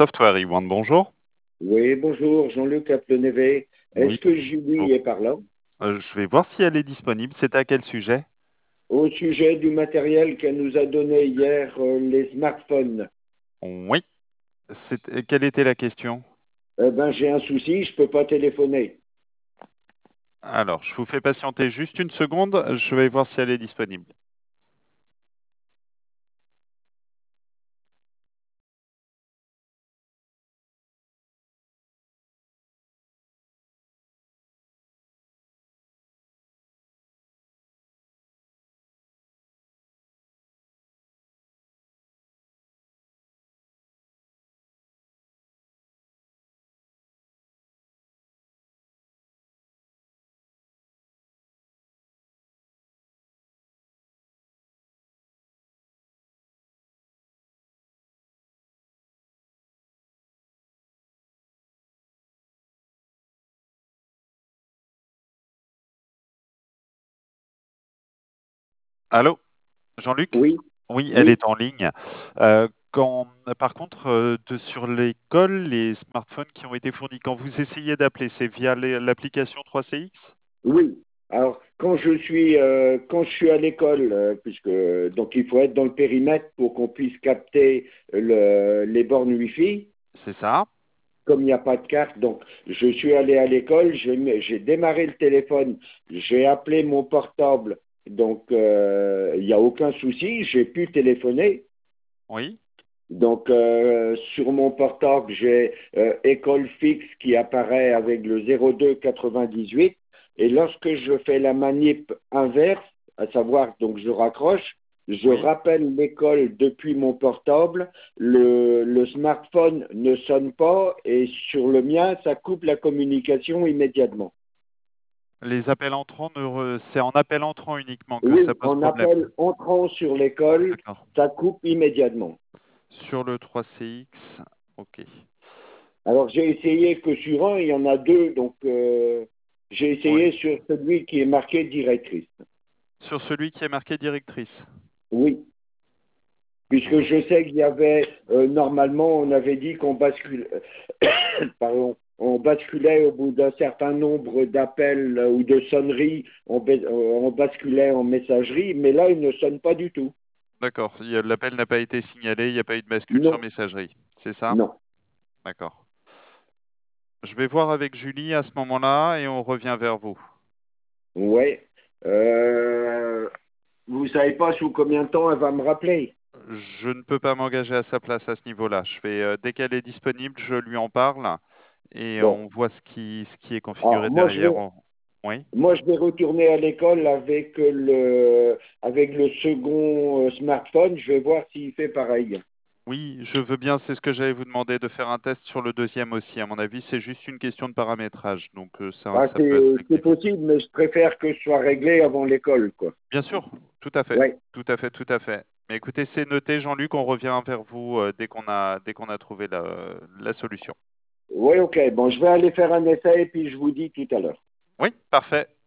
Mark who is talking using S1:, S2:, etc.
S1: Software One, bonjour.
S2: Oui, bonjour, Jean-Luc Aplenevet.
S1: Oui,
S2: Est-ce que Julie
S1: bonjour.
S2: est par là?
S1: Je vais voir si elle est disponible. C'est à quel sujet?
S2: Au sujet du matériel qu'elle nous a donné hier, les smartphones.
S1: Oui. Quelle était la question?
S2: J'ai un souci, je peux pas téléphoner.
S1: Alors, je vous fais patienter juste une seconde. Je vais voir si elle est disponible. Allô, Jean-Luc?
S2: Oui,
S1: Oui, elle
S2: oui,
S1: est en ligne. Par contre, sur l'école, les smartphones qui ont été fournis, quand vous essayez d'appeler, c'est via l'application 3CX?
S2: oui. Alors, quand je suis à l'école, puisque donc il faut être dans le périmètre pour qu'on puisse capter les bornes Wi-Fi.
S1: C'est ça?
S2: Comme il n'y a pas de carte, donc je suis allé à l'école, j'ai démarré le téléphone, j'ai appelé mon portable, donc il n'y a aucun souci, j'ai pu téléphoner.
S1: Oui.
S2: Donc sur mon portable, j'ai école fixe qui apparaît avec le 02 98 et lorsque je fais la manip inverse, à savoir donc je raccroche, je
S1: Oui.
S2: rappelle l'école depuis mon portable, le smartphone ne sonne pas et sur le mien, ça coupe la communication immédiatement.
S1: Les appels entrants, c'est en appel entrant uniquement que ça
S2: Oui,
S1: pose
S2: on
S1: problème.
S2: appelle entrant sur l'école,
S1: D'accord.
S2: ça coupe immédiatement.
S1: Sur le 3CX, ok.
S2: Alors j'ai essayé que sur un, il y en a deux, donc j'ai essayé
S1: Oui.
S2: sur celui qui est marqué directrice.
S1: Sur celui qui est marqué directrice.
S2: Oui, puisque
S1: Alors,
S2: je sais qu'il y avait, normalement, on avait dit qu'on bascule, pardon, on basculait au bout d'un certain nombre d'appels ou de sonneries, on basculait en messagerie, mais là, il ne sonne pas du tout.
S1: d'accord. L'appel n'a pas été signalé, il n'y a pas eu de bascule sur
S2: Non,
S1: messagerie. C'est ça?
S2: non.
S1: D'accord. Je vais voir avec Julie à ce moment-là et on revient vers vous.
S2: Ouais. Euh, vous savez pas sous combien de temps elle va me rappeler?
S1: Je ne peux pas m'engager à sa place à ce niveau-là. Dès qu'elle est disponible, je lui en parle et
S2: Bon.
S1: on voit ce qui est configuré
S2: Alors,
S1: derrière. Oui.
S2: moi, je vais retourner à l'école avec le second smartphone. Je vais voir s'il fait pareil.
S1: Oui, je veux bien, c'est ce que j'allais vous demander, de faire un test sur le deuxième aussi. À mon avis, c'est juste une question de paramétrage, donc
S2: Ah,
S1: ça peut être
S2: c'est
S1: rectifié.
S2: possible, mais je préfère que ce soit réglé avant l'école, quoi.
S1: Bien sûr, tout à fait,
S2: Ouais.
S1: tout à fait, tout à fait. Mais écoutez, c'est noté, Jean-Luc, on revient vers vous dès qu'on a trouvé la solution.
S2: Ouais, ok. Bon, je vais aller faire un essai et puis je vous dis tout à l'heure.
S1: Oui, parfait.